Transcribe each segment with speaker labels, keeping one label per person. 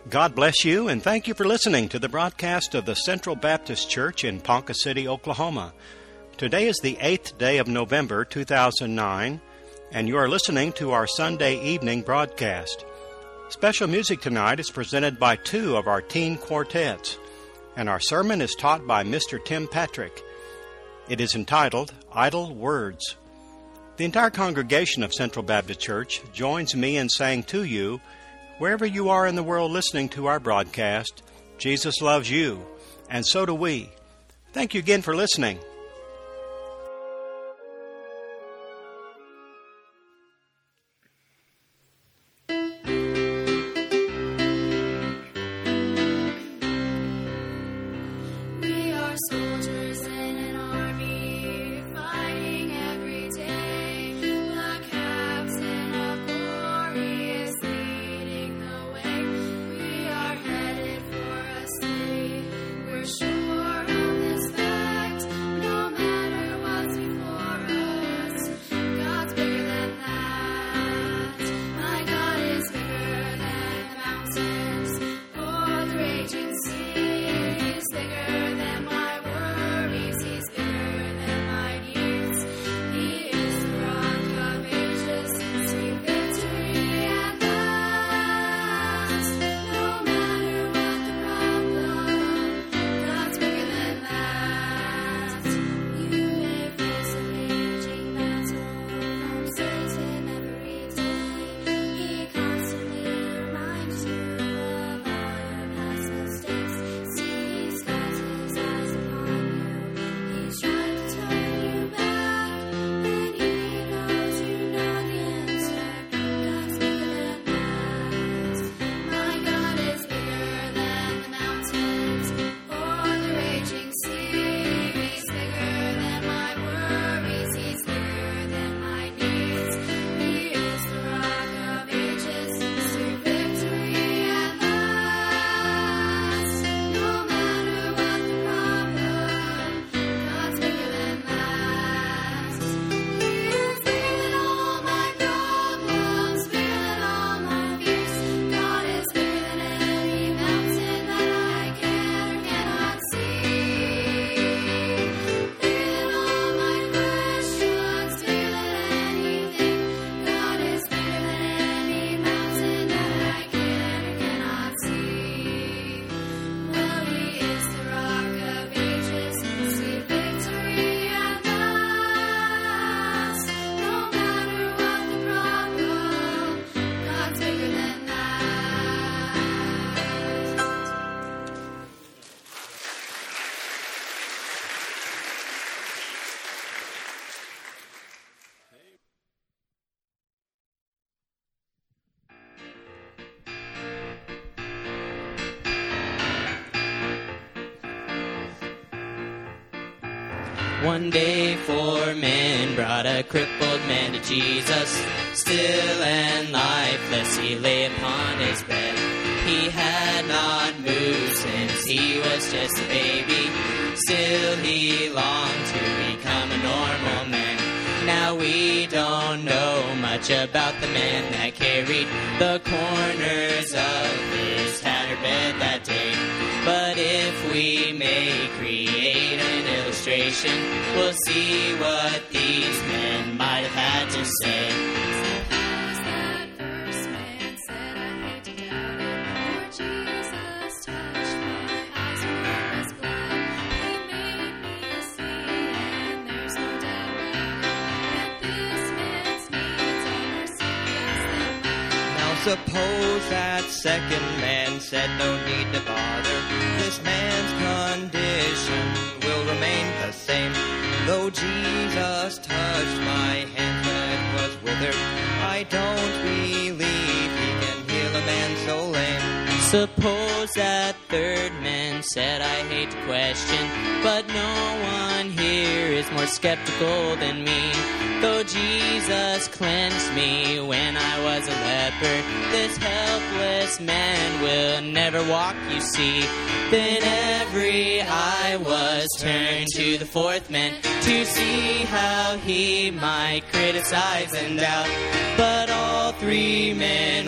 Speaker 1: God bless you, and thank you for listening to the broadcast of the Central Baptist Church in Ponca City, Oklahoma. Today is the 8th day of November, 2009, and you are listening to our Sunday evening broadcast. Special music tonight is presented by two of our teen quartets, and our sermon is taught by Mr. Tim Patrick. It is entitled, Idle Words. The entire congregation of Central Baptist Church joins me in saying to you, wherever you are in the world listening to our broadcast, Jesus loves you, and so do we. Thank you again for listening.
Speaker 2: One day 4 men brought a crippled man to Jesus. Still and lifeless he lay upon his bed. He had not moved since he was just a baby. Still he longed to become a normal man. Now we don't know much about the man that carried the corners of his tattered bed that day. But if we may create an illustration, we'll see what these men might have had to say.
Speaker 3: Suppose that first man said, I hate to doubt it, for Jesus touched my eyes and was blind. He made me see, and there's no doubt about it, that this man's needs are more serious than mine.
Speaker 4: Now suppose that second man said, no need to bother, this man's condition will remain the same. Though Jesus touched my hand when it was withered, I don't believe he can heal a man so lame.
Speaker 2: Suppose that third man said, I hate to question, but no one here is more skeptical than me. Though Jesus cleansed me when I was a leper, this helpless man will never walk, you see. Then every eye was turned to the fourth man to see how he might criticize and doubt. But all 3 men were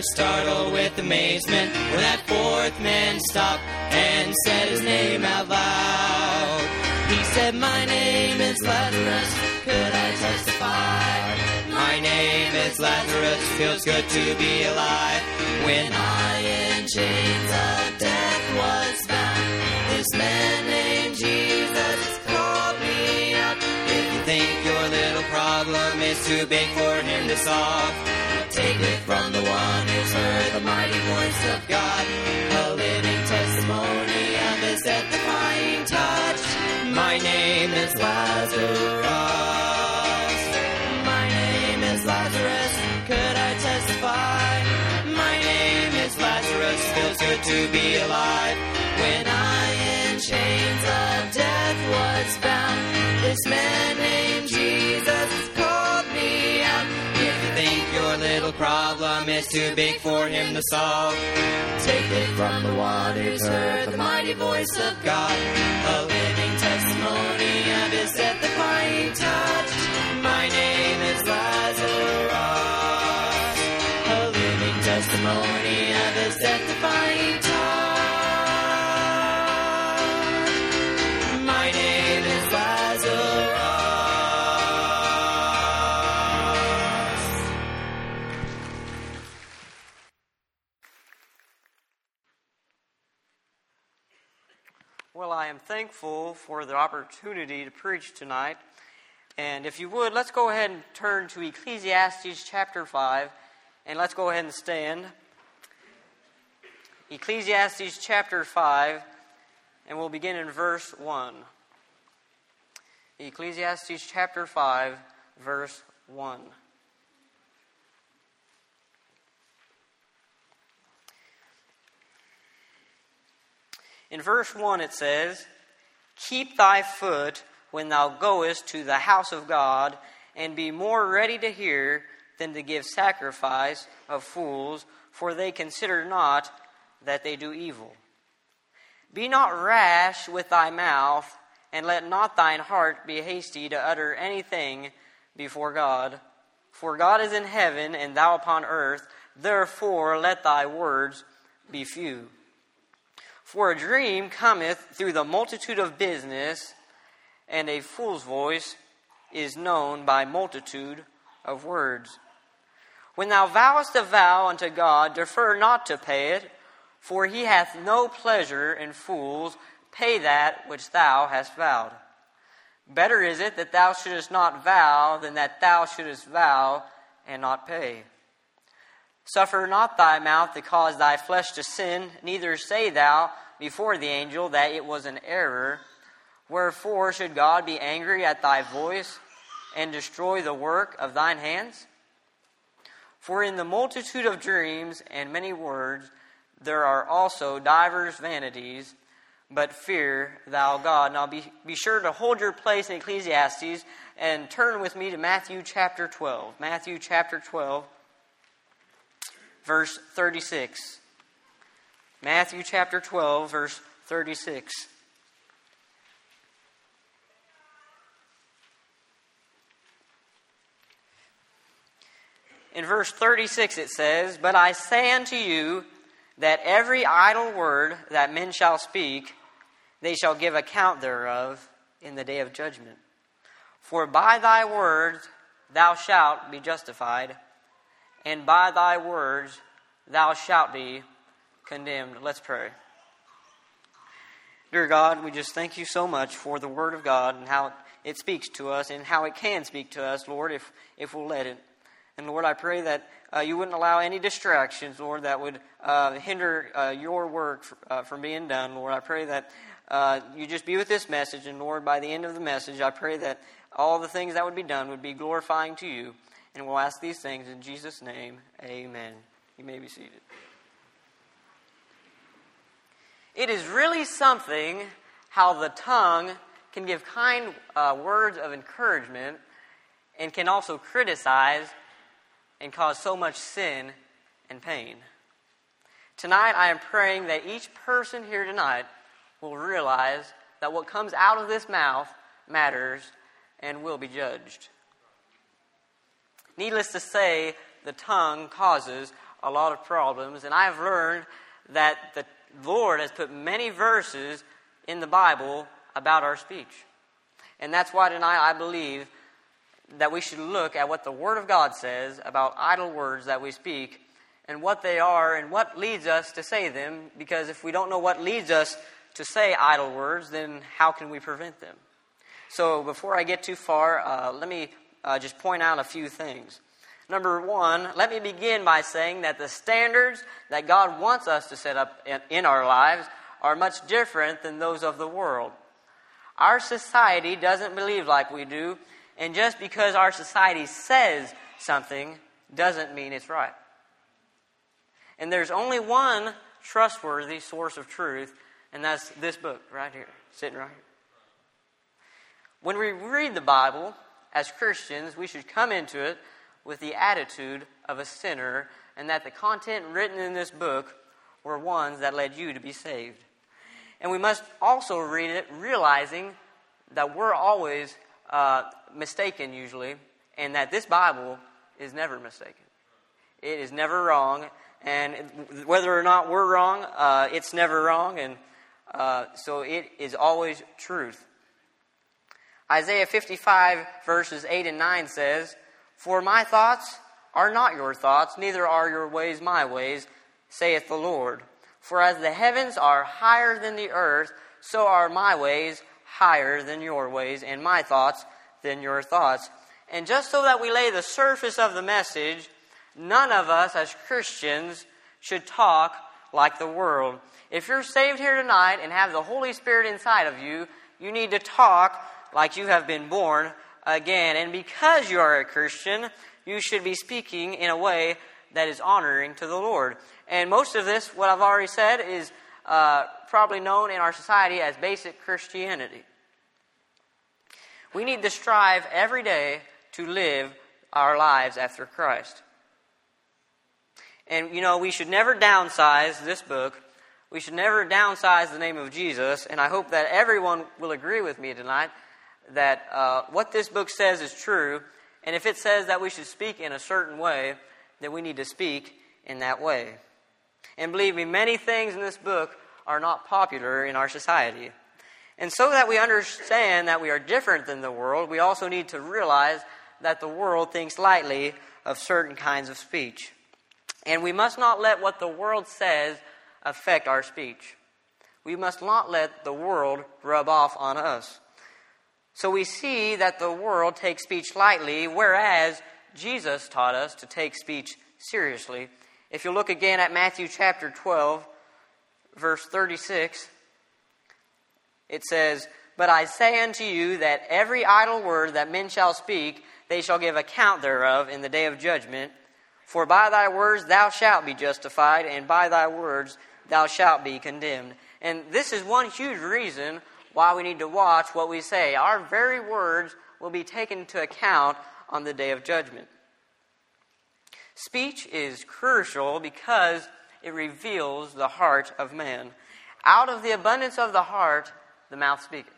Speaker 2: startled with amazement when that fourth man stopped and said his name out loud. He said, "My name is Lazarus, could I testify? My name is Lazarus, feels good to be alive. When I in chains of death was bound, this man named Jesus called me out. If you think your little problem is too big for him to solve, take it from the one who's heard the mighty voice of God, a living testimony of his death-defying touch. My name is Lazarus. My name is Lazarus. Could I testify? My name is Lazarus. Feels good to be alive. When I in chains of death was bound, this man named Jesus called me out. If you think your little problem is too big for him to solve, take it from the one who's heard the mighty voice of God, a living testimony of his death-defying touch. My name is Lazarus, a living testimony of his death-defying touch. My name is Lazarus.
Speaker 5: Well, I am thankful for the opportunity to preach tonight. And if you would, let's go ahead and turn to Ecclesiastes chapter 5, and let's go ahead and stand. Ecclesiastes chapter 5, and we'll begin in verse 1. Ecclesiastes chapter 5, verse 1. In verse 1 it says, "Keep thy foot when thou goest to the house of God, and be more ready to hear than to give sacrifice of fools, for they consider not that they do evil. Be not rash with thy mouth, and let not thine heart be hasty to utter anything before God. For God is in heaven, and thou upon earth, therefore let thy words be few. For a dream cometh through the multitude of business, and a fool's voice is known by multitude of words. When thou vowest a vow unto God, defer not to pay it, for he hath no pleasure in fools. Pay that which thou hast vowed. Better is it that thou shouldest not vow than that thou shouldest vow and not pay. Suffer not thy mouth to cause thy flesh to sin, neither say thou before the angel that it was an error. Wherefore should God be angry at thy voice, and destroy the work of thine hands? For in the multitude of dreams and many words there are also divers vanities, but fear thou God." Now be sure to hold your place in Ecclesiastes and turn with me to Matthew chapter 12. Matthew chapter 12, verse 36. Matthew chapter 12, verse 36. In verse 36 it says, "But I say unto you that every idle word that men shall speak, they shall give account thereof in the day of judgment. For by thy words thou shalt be justified, and by thy words thou shalt be condemned." Let's pray. Dear God, we just thank you so much for the Word of God and how it speaks to us and how it can speak to us, Lord, if we'll let it. And Lord, I pray that you wouldn't allow any distractions, Lord, that would hinder your work from being done. Lord, I pray that you just be with this message. And Lord, by the end of the message, I pray that all the things that would be done would be glorifying to you. And we'll ask these things in Jesus' name. Amen. You may be seated. It is really something how the tongue can give kind words of encouragement and can also criticize and cause so much sin and pain. Tonight, I am praying that each person here tonight will realize that what comes out of this mouth matters and will be judged. Needless to say, the tongue causes a lot of problems, and I've learned that the Lord has put many verses in the Bible about our speech. And that's why tonight I believe that we should look at what the Word of God says about idle words that we speak and what they are and what leads us to say them, because if we don't know what leads us to say idle words, then how can we prevent them? So before I get too far, let me just point out a few things. Number one, let me begin by saying that the standards that God wants us to set up in our lives are much different than those of the world. Our society doesn't believe like we do, and just because our society says something doesn't mean it's right. And there's only one trustworthy source of truth, and that's this book right here, sitting right here. When we read the Bible as Christians, we should come into it with the attitude of a sinner, and that the content written in this book were ones that led you to be saved. And we must also read it realizing that we're always mistaken usually, and that this Bible is never mistaken. It is never wrong, and whether or not we're wrong, it's never wrong, and so it is always truth. Isaiah 55 verses 8 and 9 says, "For my thoughts are not your thoughts, neither are your ways my ways, saith the Lord. For as the heavens are higher than the earth, so are my ways higher than your ways, and my thoughts than your thoughts." And just so that we lay the surface of the message, none of us as Christians should talk like the world. If you're saved here tonight and have the Holy Spirit inside of you, you need to talk like you have been born again. And because you are a Christian, you should be speaking in a way that is honoring to the Lord. And most of this, what I've already said, is probably known in our society as basic Christianity. We need to strive every day to live our lives after Christ. And, we should never downsize this book. We should never downsize the name of Jesus. And I hope that everyone will agree with me tonight that what this book says is true. And if it says that we should speak in a certain way, then we need to speak in that way. And believe me, many things in this book are not popular in our society. And so that we understand that we are different than the world, we also need to realize that the world thinks lightly of certain kinds of speech. And we must not let what the world says affect our speech. We must not let the world rub off on us. So we see that the world takes speech lightly, whereas Jesus taught us to take speech seriously. If you look again at Matthew chapter 12, verse 36, it says, "But I say unto you that every idle word that men shall speak, they shall give account thereof in the day of judgment. For by thy words thou shalt be justified, and by thy words thou shalt be condemned." And this is one huge reason why we need to watch what we say. Our very words will be taken into account on the day of judgment. Speech is crucial because it reveals the heart of man. Out of the abundance of the heart, the mouth speaketh.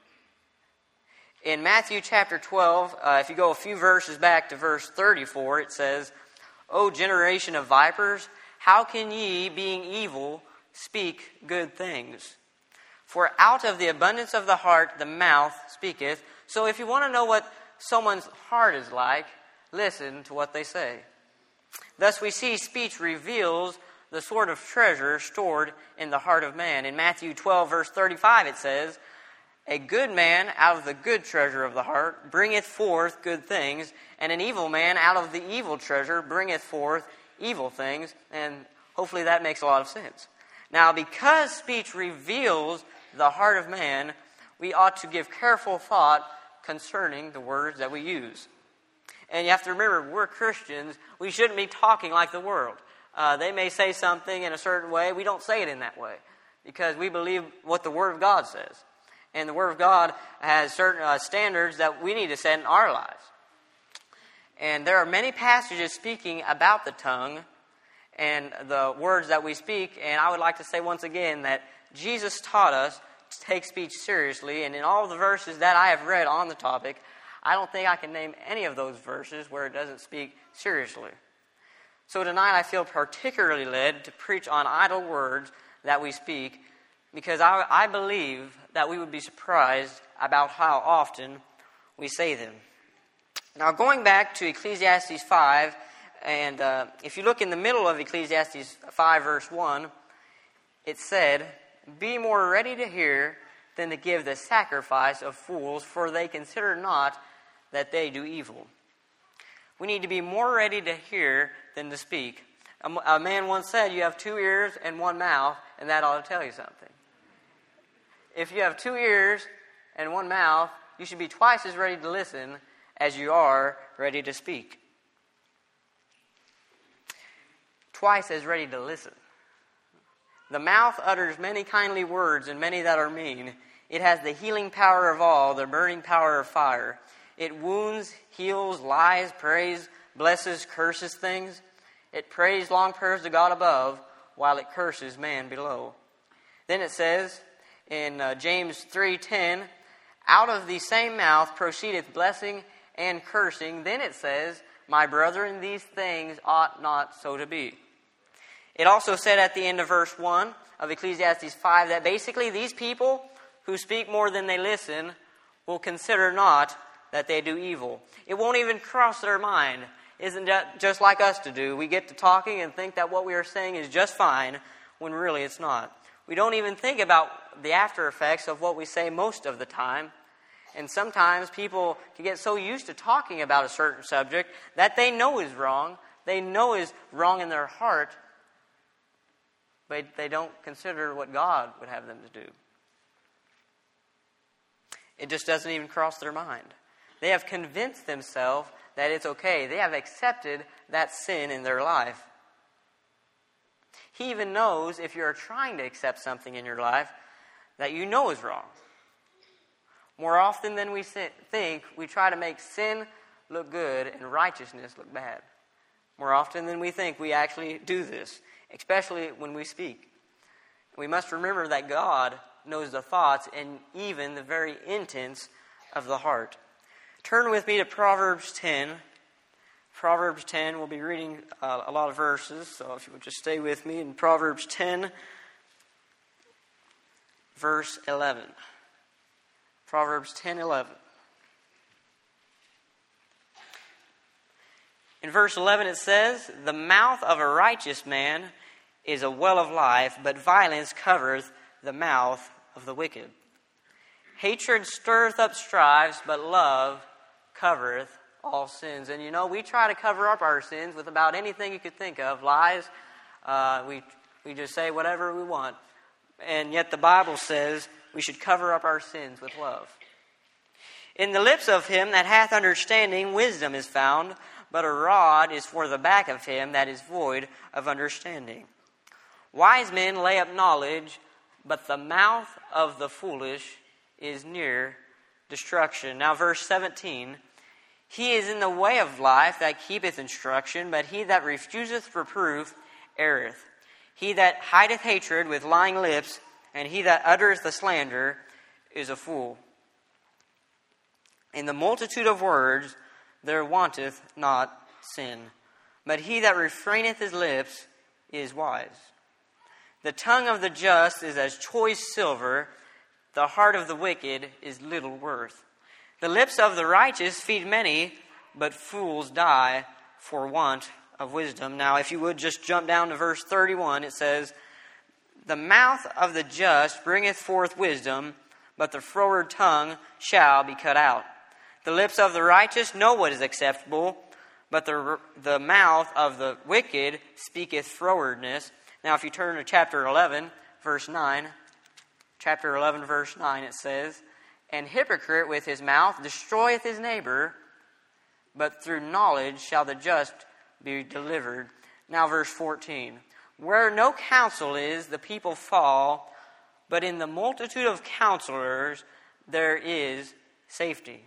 Speaker 5: In Matthew chapter 12, if you go a few verses back to verse 34, it says, "O generation of vipers, how can ye, being evil, speak good things? For out of the abundance of the heart, the mouth speaketh." So if you want to know what someone's heart is like, listen to what they say. Thus we see speech reveals the sort of treasure stored in the heart of man. In Matthew 12, verse 35, it says, "A good man out of the good treasure of the heart bringeth forth good things, and an evil man out of the evil treasure bringeth forth evil things." And hopefully that makes a lot of sense. Now, because speech reveals the heart of man, we ought to give careful thought concerning the words that we use. And you have to remember, we're Christians. We shouldn't be talking like the world. They may say something in a certain way. We don't say it in that way because we believe what the Word of God says. And the Word of God has certain standards that we need to set in our lives. And there are many passages speaking about the tongue and the words that we speak. And I would like to say once again that Jesus taught us to take speech seriously. And in all the verses that I have read on the topic, I don't think I can name any of those verses where it doesn't speak seriously. So tonight I feel particularly led to preach on idle words that we speak, because I believe that we would be surprised about how often we say them. Now, going back to Ecclesiastes 5, and if you look in the middle of Ecclesiastes 5, verse 1, it said, "Be more ready to hear than to give the sacrifice of fools, for they consider not that they do evil." We need to be more ready to hear than to speak. A man once said, "You have 2 ears and 1 mouth, and that ought to tell you something." If you have 2 ears and 1 mouth, you should be twice as ready to listen as you are ready to speak. Twice as ready to listen. The mouth utters many kindly words and many that are mean. It has the healing power of all, the burning power of fire. It wounds, heals, lies, prays, blesses, curses things. It prays long prayers to God above, while it curses man below. Then it says in James 3:10, "Out of the same mouth proceedeth blessing and cursing." Then it says, "My brethren, these things ought not so to be." It also said at the end of verse 1 of Ecclesiastes 5 that basically these people who speak more than they listen will consider not that they do evil. It won't even cross their mind. Isn't that just like us to do? We get to talking and think that what we are saying is just fine, when really it's not. We don't even think about the after effects of what we say most of the time. And sometimes people can get so used to talking about a certain subject that they know is wrong. They know is wrong in their heart, but they don't consider what God would have them to do. It just doesn't even cross their mind. They have convinced themselves that it's okay. They have accepted that sin in their life. He even knows if you're trying to accept something in your life that you know is wrong. More often than we think, we try to make sin look good and righteousness look bad. More often than we think, we actually do this, especially when we speak. We must remember that God knows the thoughts and even the very intents of the heart. Turn with me to Proverbs 10. Proverbs 10, we'll be reading a lot of verses, so if you would just stay with me in Proverbs 10, verse 11. Proverbs 10:11. In verse 11 it says, "The mouth of a righteous man is a well of life, but violence covereth the mouth of the wicked. Hatred stirreth up strifes, but love covereth all sins." And we try to cover up our sins with about anything you could think of. Lies, we just say whatever we want. And yet the Bible says we should cover up our sins with love. "In the lips of him that hath understanding, wisdom is found, but a rod is for the back of him that is void of understanding. Wise men lay up knowledge, but the mouth of the foolish is near destruction." Now verse 17, "He is in the way of life that keepeth instruction, but he that refuseth reproof erreth. He that hideth hatred with lying lips, and he that uttereth the slander is a fool. In the multitude of words there wanteth not sin, but he that refraineth his lips is wise. The tongue of the just is as choice silver, the heart of the wicked is little worth. The lips of the righteous feed many, but fools die for want of wisdom." Now, if you would just jump down to verse 31, it says, "The mouth of the just bringeth forth wisdom, but the froward tongue shall be cut out. The lips of the righteous know what is acceptable, but the mouth of the wicked speaketh frowardness." Now, if you turn to chapter 11, verse 9, chapter 11, verse 9, it says, "And hypocrite with his mouth destroyeth his neighbor, but through knowledge shall the just be delivered." Now, verse 14, "Where no counsel is, the people fall, but in the multitude of counselors there is safety."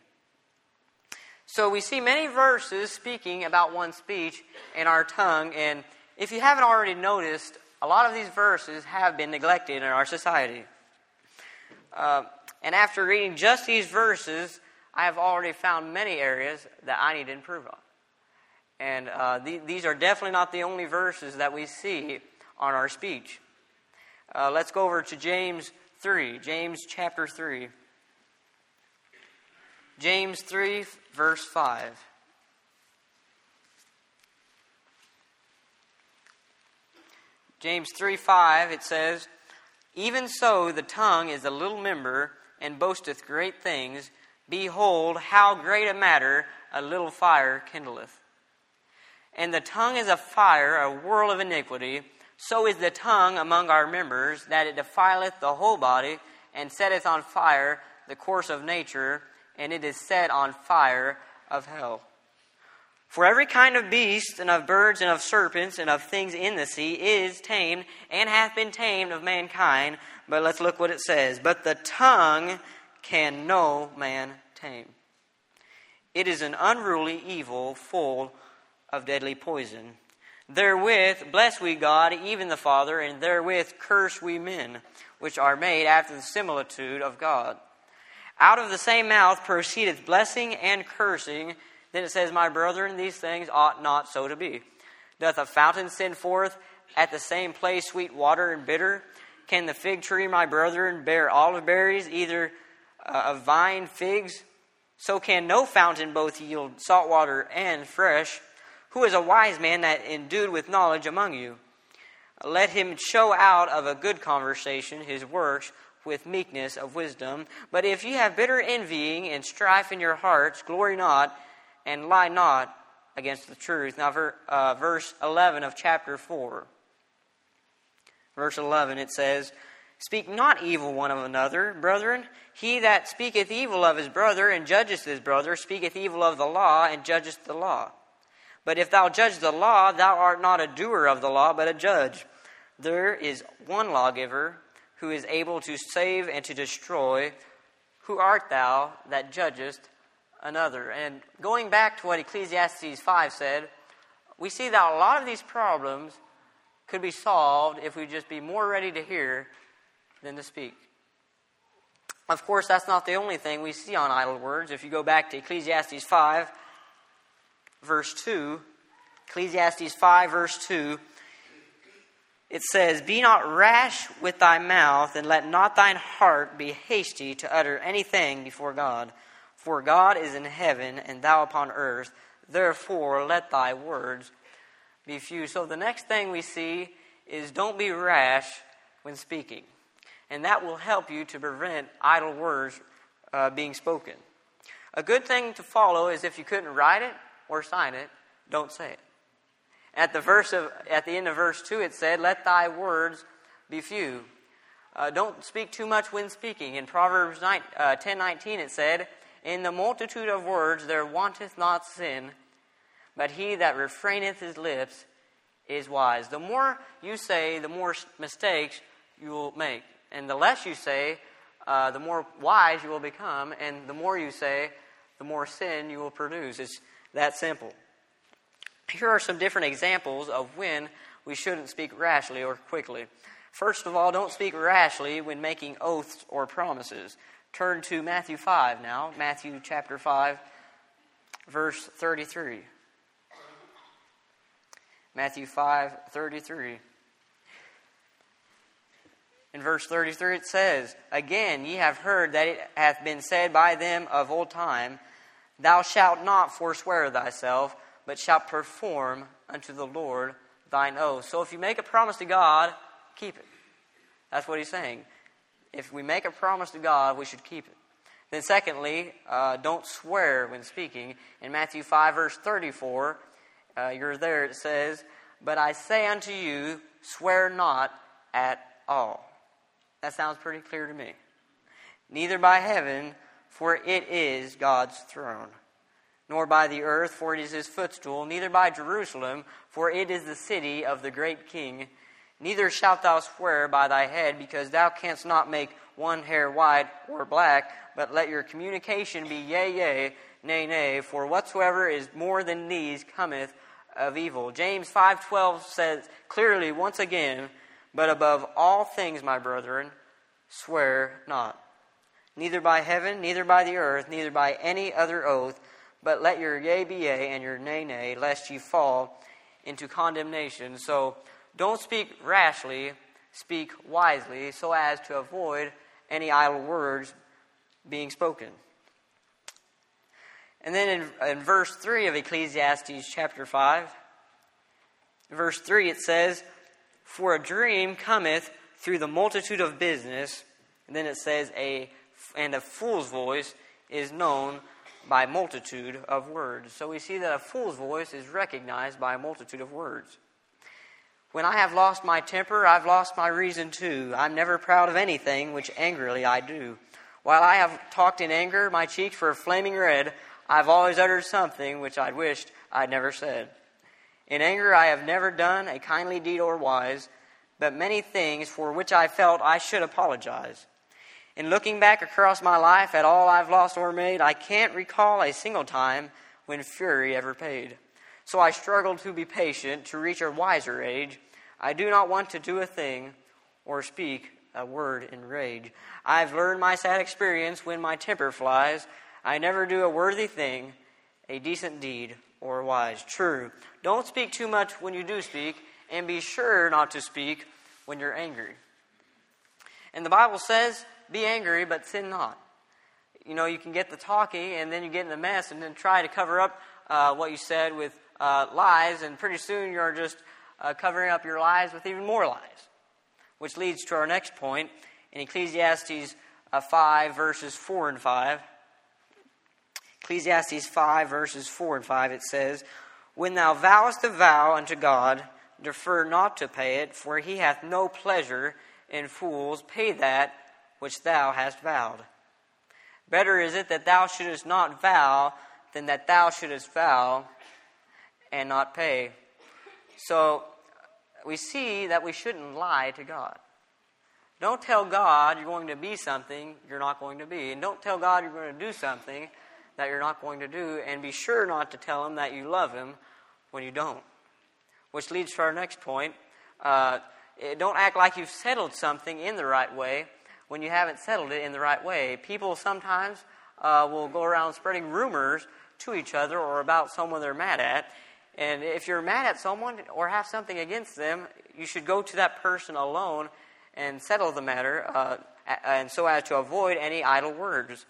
Speaker 5: So we see many verses speaking about one's speech and our tongue, and if you haven't already noticed, a lot of these verses have been neglected in our society. And after reading just these verses, I have already found many areas that I need to improve on. And these are definitely not the only verses that we see on our speech. Let's go over to James 3, James chapter 3. James 3, verse 5. James 3:5, it says, "Even so the tongue is a little member, and boasteth great things. Behold, how great a matter a little fire kindleth. And the tongue is a fire, a whirl of iniquity. So is the tongue among our members, that it defileth the whole body, and setteth on fire the course of nature, and it is set on fire of hell. For every kind of beast, and of birds, and of serpents, and of things in the sea is tamed, and hath been tamed of mankind." But let's look what it says. "But the tongue can no man tame. It is an unruly evil, full of deadly poison. Therewith bless we God, even the Father, and therewith curse we men, which are made after the similitude of God. Out of the same mouth proceedeth blessing and cursing." Then it says, "My brethren, these things ought not so to be. Doth a fountain send forth at the same place sweet water and bitter? Can the fig tree, my brethren, bear olive berries, either of vine figs? So can no fountain both yield salt water and fresh. Who is a wise man that endued with knowledge among you? Let him show out of a good conversation his works with meekness of wisdom. But if you have bitter envying and strife in your hearts, glory not, and lie not against the truth." Now, verse 11 of chapter 4. Verse 11, it says, "Speak not evil one of another, brethren. He that speaketh evil of his brother and judgeth his brother speaketh evil of the law and judgeth the law. But if thou judge the law, thou art not a doer of the law, but a judge. There is one lawgiver who is able to save and to destroy. Who art thou that judgest another?" And going back to what Ecclesiastes 5 said, we see that a lot of these problems could be solved if we just be more ready to hear than to speak. Of course, that's not the only thing we see on idle words. If you go back to Ecclesiastes 5, verse 2, Ecclesiastes 5, verse 2, it says, "Be not rash with thy mouth, and let not thine heart be hasty to utter anything before God. For God is in heaven, and thou upon earth. Therefore let thy words be few." So the next thing we see is don't be rash when speaking. And that will help you to prevent idle words being spoken. A good thing to follow is if you couldn't write it or sign it, don't say it. At the end of verse 2, it said, "Let thy words be few." Don't speak too much when speaking. In Proverbs 10:19, it said, "In the multitude of words there wanteth not sin, but he that refraineth his lips is wise." The more you say, the more mistakes you will make. And the less you say, the more wise you will become. And the more you say, the more sin you will produce. It's that simple. Here are some different examples of when we shouldn't speak rashly or quickly. First of all, don't speak rashly when making oaths or promises. Turn to Matthew 5 now. Matthew chapter 5, verse 33. Matthew 5:33. In verse 33 it says, "Again ye have heard that it hath been said by them of old time, Thou shalt not forswear thyself, but shalt perform unto the Lord thine oath." So if you make a promise to God, keep it. That's what he's saying. If we make a promise to God, we should keep it. Then secondly, don't swear when speaking. In Matthew 5, verse 34, you're there, it says, "But I say unto you, swear not at all." That sounds pretty clear to me. "Neither by heaven, for it is God's throne, nor by the earth, for it is his footstool, neither by Jerusalem, for it is the city of the great King. Neither shalt thou swear by thy head, because thou canst not make one hair white or black, but let your communication be yea, yea, nay, nay, for whatsoever is more than these cometh of evil." James 5:12 says clearly once again, "But above all things, my brethren, swear not, neither by heaven, neither by the earth, neither by any other oath, but let your yea be yea and your nay nay, lest ye fall into condemnation. So don't speak rashly, speak wisely, so as to avoid any idle words being spoken. And then in verse 3 of Ecclesiastes chapter 5, verse 3 it says, "For a dream cometh through the multitude of business," and then it says, "and a fool's voice is known by multitude of words." So we see that a fool's voice is recognized by a multitude of words. When I have lost my temper, I've lost my reason too. I'm never proud of anything which angrily I do. While I have talked in anger, my cheeks were flaming red. I've always uttered something which I'd wished I'd never said. In anger I have never done a kindly deed or wise, but many things for which I felt I should apologize. In looking back across my life at all I've lost or made, I can't recall a single time when fury ever paid. So I struggle to be patient, to reach a wiser age. I do not want to do a thing or speak a word in rage. I've learned my sad experience when my temper flies. I never do a worthy thing, a decent deed, or wise. True. Don't speak too much when you do speak, and be sure not to speak when you're angry. And the Bible says, be angry, but sin not. You know, you can get the talking, and then you get in a mess, and then try to cover up what you said with lies, and pretty soon you're just covering up your lies with even more lies. Which leads to our next point in Ecclesiastes 5, verses 4 and 5. Ecclesiastes 5, verses 4 and 5, it says, "When thou vowest a vow unto God, defer not to pay it, for he hath no pleasure in fools. Pay that which thou hast vowed. Better is it that thou shouldest not vow than that thou shouldest vow and not pay." So we see that we shouldn't lie to God. Don't tell God you're going to be something you're not going to be. And don't tell God you're going to do something that you're not going to do. And be sure not to tell Him that you love Him when you don't. Which leads to our next point. Don't act like you've settled something in the right way when you haven't settled it in the right way. People sometimes will go around spreading rumors to each other or about someone they're mad at. And if you're mad at someone or have something against them, you should go to that person alone and settle the matter, and so as to avoid any idle words.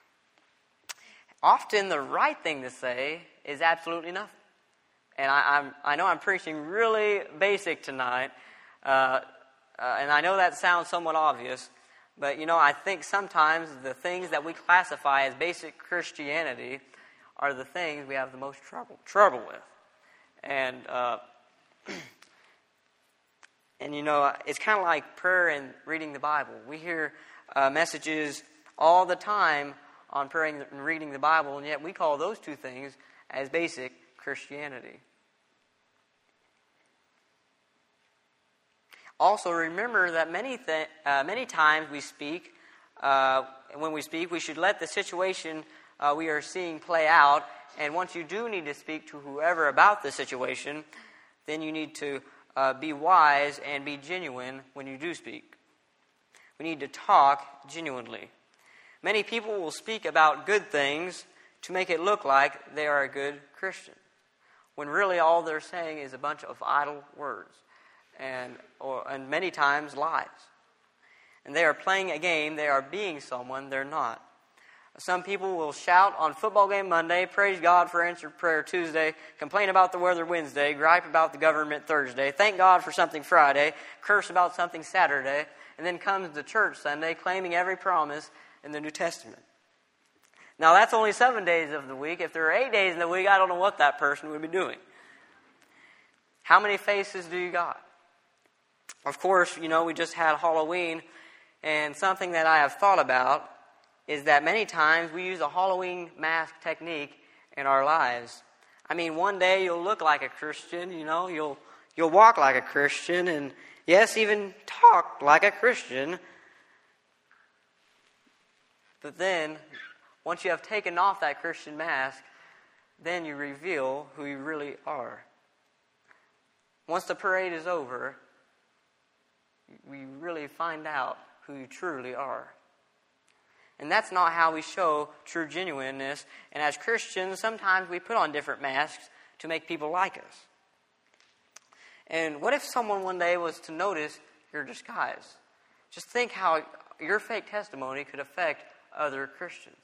Speaker 5: Often the right thing to say is absolutely nothing. And I know I'm preaching really basic tonight, and I know that sounds somewhat obvious, but you know, I think sometimes the things that we classify as basic Christianity are the things we have the most trouble with. And you know, it's kind of like prayer and reading the Bible. We hear messages all the time on praying and reading the Bible, and yet we call those two things as basic Christianity. Also, remember that many times we speak, when we speak, we should let the situation we are seeing play out. And once you do need to speak to whoever about the situation, then you need to be wise and be genuine when you do speak. We need to talk genuinely. Many people will speak about good things to make it look like they are a good Christian, when really all they're saying is a bunch of idle words and many times lies. And they are playing a game. They are being someone they're not. Some people will shout on football game Monday, praise God for answered prayer Tuesday, complain about the weather Wednesday, gripe about the government Thursday, thank God for something Friday, curse about something Saturday, and then comes to church Sunday claiming every promise in the New Testament. Now that's only 7 days of the week. If there are 8 days in the week, I don't know what that person would be doing. How many faces do you got? Of course, you know, we just had Halloween, and something that I have thought about is that many times we use a Halloween mask technique in our lives. I mean, one day you'll look like a Christian, you know, you'll walk like a Christian, and yes, even talk like a Christian. But then, once you have taken off that Christian mask, then you reveal who you really are. Once the parade is over, we really find out who you truly are. And that's not how we show true genuineness. And as Christians, sometimes we put on different masks to make people like us. And what if someone one day was to notice your disguise? Just think how your fake testimony could affect other Christians.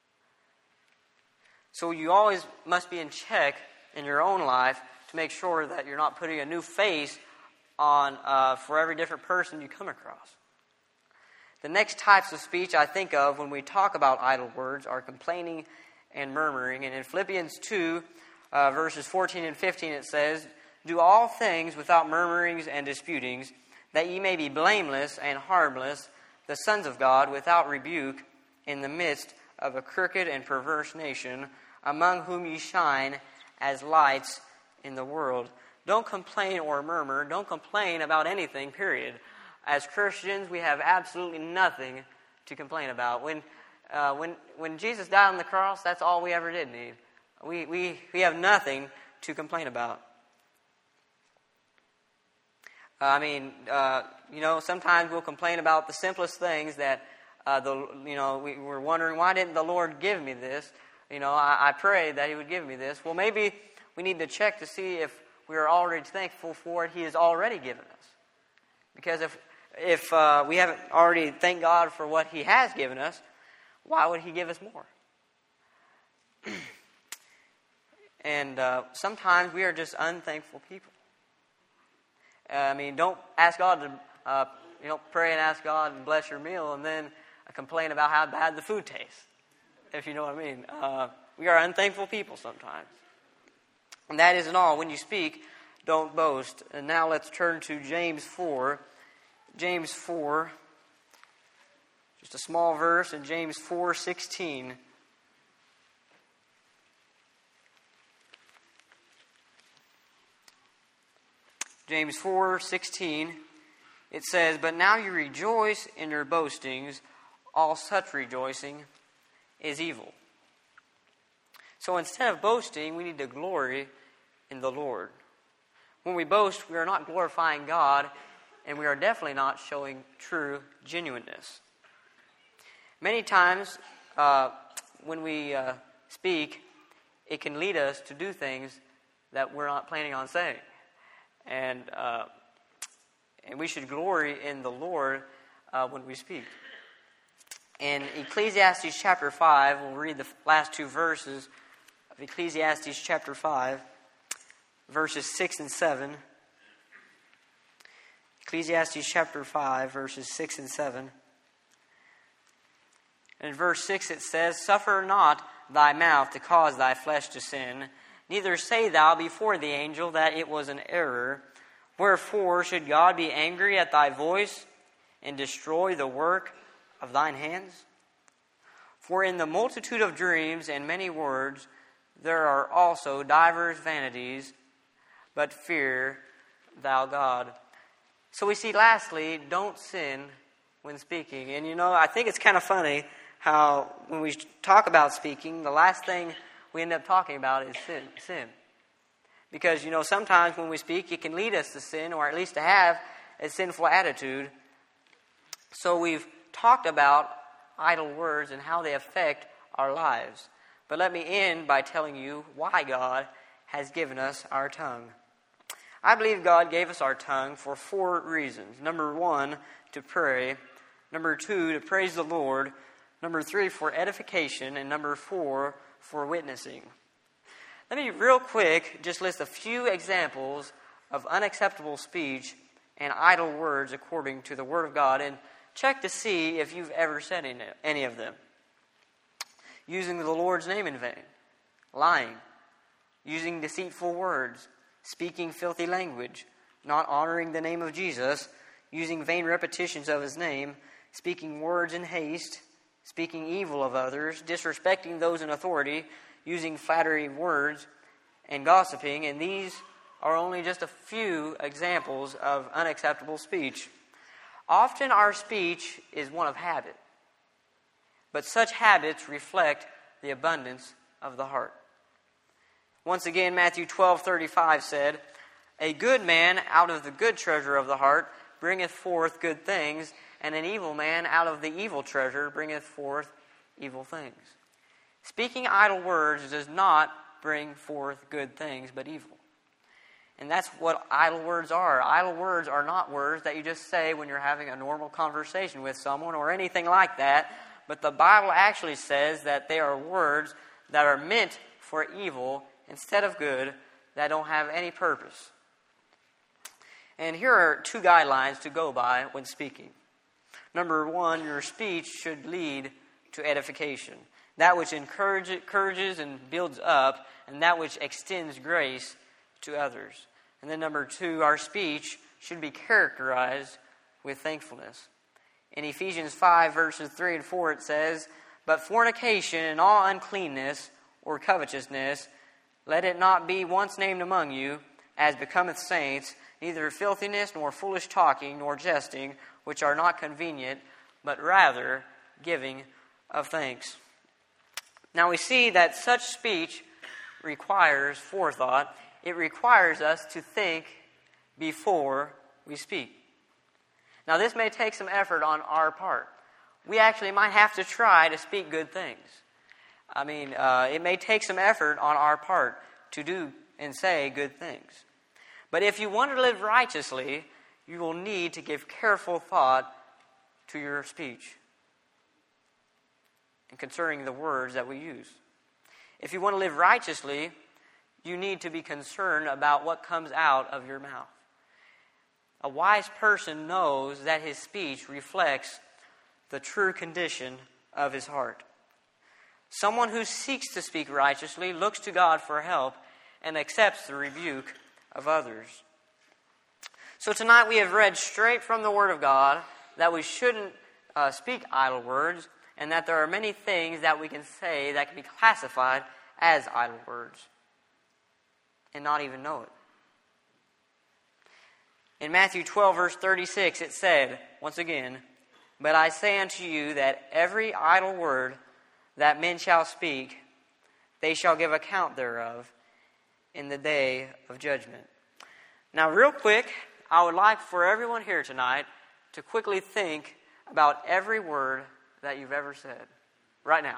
Speaker 5: So you always must be in check in your own life to make sure that you're not putting a new face on for every different person you come across. The next types of speech I think of when we talk about idle words are complaining and murmuring. And in Philippians 2, verses 14 and 15, it says, "Do all things without murmurings and disputings, that ye may be blameless and harmless, the sons of God, without rebuke, in the midst of a crooked and perverse nation, among whom ye shine as lights in the world." Don't complain or murmur. Don't complain about anything, period. As Christians, we have absolutely nothing to complain about. When Jesus died on the cross, that's all we ever did need. We have nothing to complain about. Sometimes we'll complain about the simplest things that, we're wondering, why didn't the Lord give me this? I prayed that He would give me this. Well, maybe we need to check to see if we are already thankful for what He has already given us. Because if we haven't already thanked God for what He has given us, why would He give us more? And sometimes we are just unthankful people. Don't ask God to, pray and ask God and bless your meal and then complain about how bad the food tastes, if you know what I mean. We are unthankful people sometimes. And that isn't all. When you speak, don't boast. And now let's turn to James 4. James 4, just a small verse in James 4:16. James 4:16, it says, "But now you rejoice in your boastings. All such rejoicing is evil." So instead of boasting, we need to glory in the Lord. When we boast, we are not glorifying God, and we are definitely not showing true genuineness. Many times, when we speak, it can lead us to do things that we're not planning on saying. And we should glory in the Lord when we speak. In Ecclesiastes chapter 5, we'll read the last two verses of Ecclesiastes chapter 5, verses 6 and 7. Ecclesiastes chapter 5, verses 6 and 7. In verse 6 it says, "Suffer not thy mouth to cause thy flesh to sin, neither say thou before the angel that it was an error. Wherefore should God be angry at thy voice, and destroy the work of thine hands? For in the multitude of dreams and many words there are also divers vanities, but fear thou God." So we see, lastly, don't sin when speaking. And I think it's kind of funny how when we talk about speaking, the last thing we end up talking about is sin. Because, sometimes when we speak, it can lead us to sin, or at least to have a sinful attitude. So we've talked about idle words and how they affect our lives. But let me end by telling you why God has given us our tongue. I believe God gave us our tongue for 4 reasons. Number 1, to pray. Number 2, to praise the Lord. Number 3, for edification. And number 4, for witnessing. Let me real quick just list a few examples of unacceptable speech and idle words according to the Word of God, and check to see if you've ever said any of them. Using the Lord's name in vain. Lying. Using deceitful words. Speaking filthy language. Not honoring the name of Jesus. Using vain repetitions of His name. Speaking words in haste. Speaking evil of others. Disrespecting those in authority. Using flattery words. And gossiping. And these are only just a few examples of unacceptable speech. Often our speech is one of habit. But such habits reflect the abundance of the heart. Once again, Matthew 12:35 said, "A good man out of the good treasure of the heart bringeth forth good things, and an evil man out of the evil treasure bringeth forth evil things. Speaking idle words does not bring forth good things, but evil. And that's what idle words are. Idle words are not words that you just say when you're having a normal conversation with someone or anything like that. But the Bible actually says that they are words that are meant for evil instead of good, that don't have any purpose. And here are 2 guidelines to go by when speaking. Number 1, your speech should lead to edification. That which encourages and builds up, and that which extends grace to others. And then number 2, our speech should be characterized with thankfulness. In Ephesians 5, verses 3 and 4, it says, "But fornication and all uncleanness or covetousness, let it not be once named among you, as becometh saints, neither filthiness, nor foolish talking, nor jesting, which are not convenient, but rather giving of thanks." Now we see that such speech requires forethought. It requires us to think before we speak. Now this may take some effort on our part. We actually might have to try to speak good things. It may take some effort on our part to do and say good things. But if you want to live righteously, you will need to give careful thought to your speech and concerning the words that we use. If you want to live righteously, you need to be concerned about what comes out of your mouth. A wise person knows that his speech reflects the true condition of his heart. Someone who seeks to speak righteously looks to God for help and accepts the rebuke of others. So tonight we have read straight from the Word of God that we shouldn't speak idle words, and that there are many things that we can say that can be classified as idle words and not even know it. In Matthew 12, verse 36, it said, once again, "But I say unto you that every idle word that men shall speak, they shall give account thereof in the day of judgment." Now, real quick, I would like for everyone here tonight to quickly think about every word that you've ever said, right now.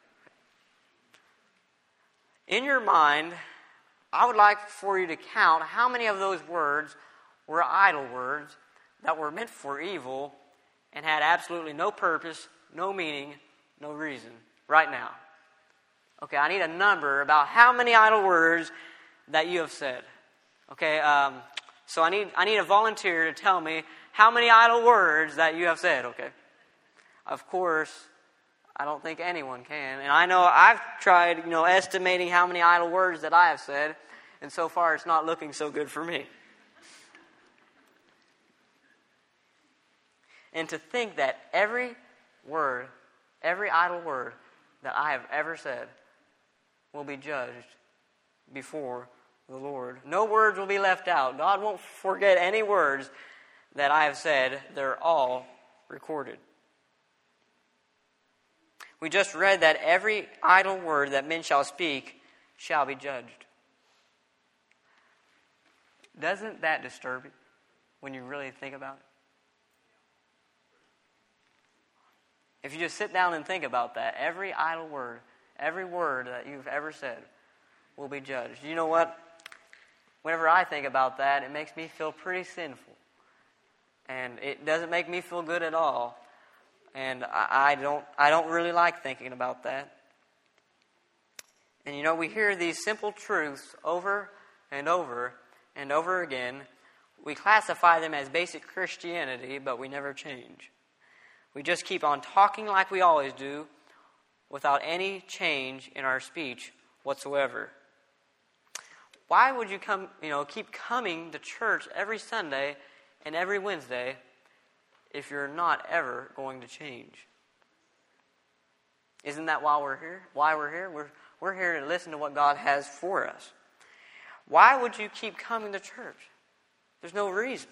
Speaker 5: In your mind, I would like for you to count how many of those words were idle words that were meant for evil and had absolutely no purpose, no meaning, no reason, right now. Okay, I need a number about how many idle words that you have said. Okay, so I need a volunteer to tell me how many idle words that you have said, okay? Of course, I don't think anyone can. And I know I've tried, estimating how many idle words that I have said, and so far it's not looking so good for me. And to think that every word, every idle word that I have ever said will be judged before the Lord. No words will be left out. God won't forget any words that I have said. They're all recorded. We just read that every idle word that men shall speak shall be judged. Doesn't that disturb you when you really think about it? If you just sit down and think about that, every idle word, every word that you've ever said will be judged. You know what? Whenever I think about that, it makes me feel pretty sinful. And it doesn't make me feel good at all. And I don't really like thinking about that. And we hear these simple truths over and over and over again. We classify them as basic Christianity, but we never change. We just keep on talking like we always do without any change in our speech whatsoever. Why would you keep coming to church every Sunday and every Wednesday if you're not ever going to change? Isn't that why we're here? We're here to listen to what God has for us. Why would you keep coming to church? There's no reason.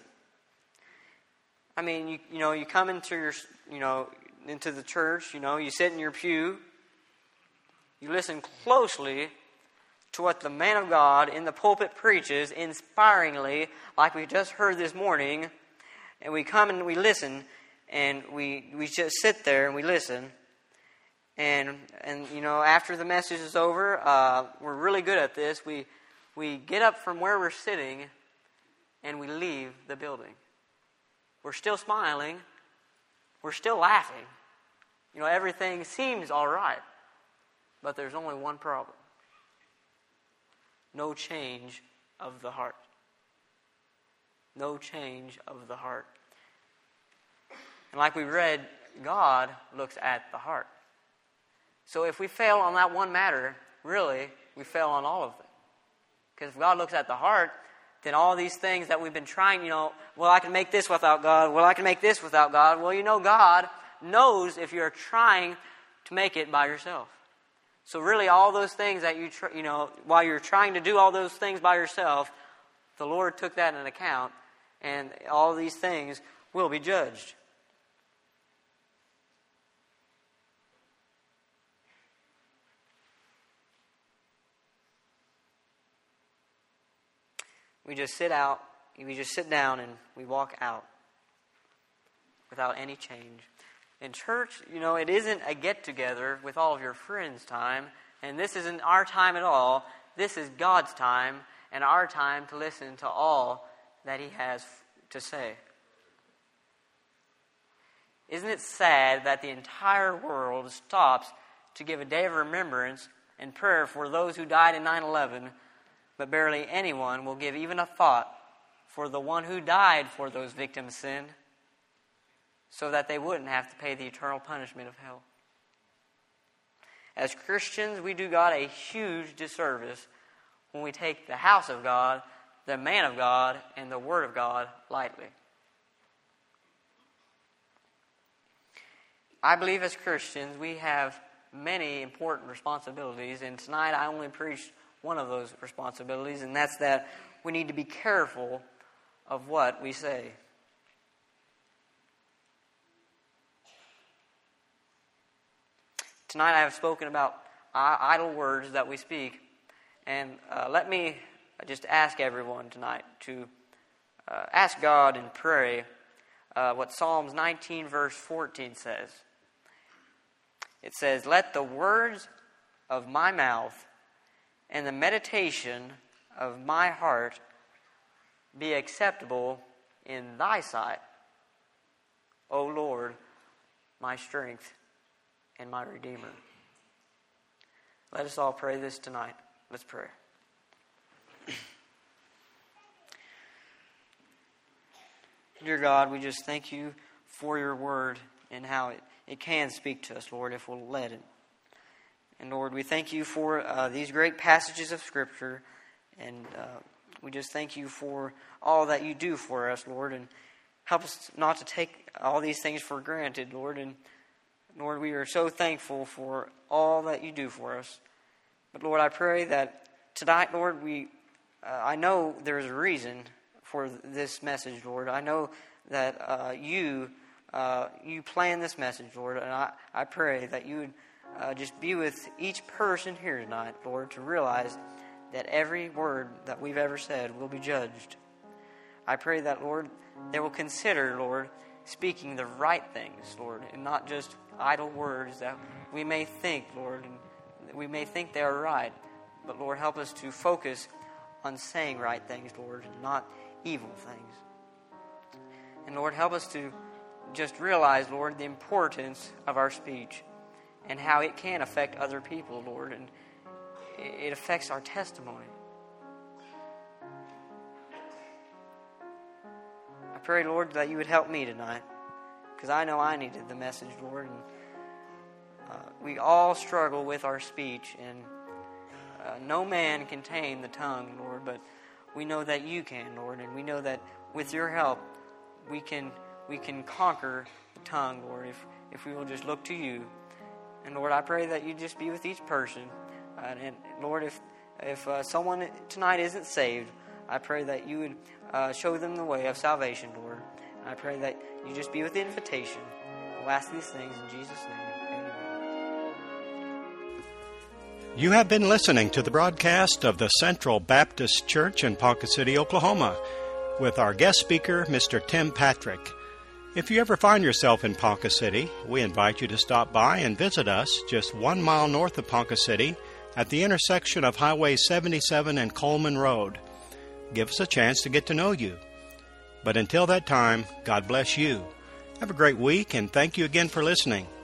Speaker 5: You come into into the church, you sit in your pew, you listen closely to what the man of God in the pulpit preaches inspiringly, like we just heard this morning, and we come and we listen, and we just sit there and we listen, And after the message is over, we're really good at this. We get up from where we're sitting and we leave the building. We're still smiling. We're still laughing. Everything seems all right. But there's only one problem. No change of the heart. No change of the heart. And like we read, God looks at the heart. So if we fail on that one matter, really, we fail on all of them. Because if God looks at the heart, then all these things that we've been trying, I can make this without God. I can make this without God. Well, God knows if you're trying to make it by yourself. So really, all those things that while you're trying to do all those things by yourself, the Lord took that into account, and all these things will be judged. We just sit down and we walk out without any change. In church, it isn't a get-together with all of your friends' time, and this isn't our time at all. This is God's time and our time to listen to all that He has to say. Isn't it sad that the entire world stops to give a day of remembrance and prayer for those who died in 9/11, but barely anyone will give even a thought for the one who died for those victims' sin, so that they wouldn't have to pay the eternal punishment of hell? As Christians, we do God a huge disservice when we take the house of God, the man of God, and the Word of God lightly. I believe as Christians we have many important responsibilities, and tonight I only preached one of those responsibilities, and that's that we need to be careful of what we say. Tonight I have spoken about idle words that we speak, and let me just ask everyone tonight to ask God and pray what Psalms 19 verse 14 says. It says, "Let the words of my mouth and the meditation of my heart be acceptable in thy sight, O Lord, my strength and my Redeemer." Let us all pray this tonight. Let's pray. Dear God, we just thank you for your word and how it can speak to us, Lord, if we'll let it. And Lord, we thank you for these great passages of Scripture, and we just thank you for all that you do for us, Lord, and help us not to take all these things for granted, Lord. And Lord, we are so thankful for all that you do for us. But Lord, I pray that tonight, Lord, I know there's a reason for this message, Lord. I know that you planned this message, Lord, and I pray that you would just be with each person here tonight, Lord, to realize that every word that we've ever said will be judged. I pray that, Lord, they will consider, Lord, speaking the right things, Lord, and not just idle words that we may think, Lord, and we may think they are right. But, Lord, help us to focus on saying right things, Lord, and not evil things. And, Lord, help us to just realize, Lord, the importance of our speech and how it can affect other people, Lord, and it affects our testimony. I pray, Lord, that you would help me tonight, because I know I needed the message, Lord, and we all struggle with our speech, and no man can tame the tongue, Lord, but we know that you can, Lord, and we know that with your help we can conquer the tongue, Lord, if we will just look to you. And Lord, I pray that you just be with each person. And Lord, if someone tonight isn't saved, I pray that you would show them the way of salvation, Lord. And I pray that you just be with the invitation. We'll ask these things in Jesus' name. Amen.
Speaker 1: You have been listening to the broadcast of the Central Baptist Church in Ponca City, Oklahoma, with our guest speaker, Mr. Tim Patrick. If you ever find yourself in Ponca City, we invite you to stop by and visit us just 1 mile north of Ponca City at the intersection of Highway 77 and Coleman Road. Give us a chance to get to know you. But until that time, God bless you. Have a great week, and thank you again for listening.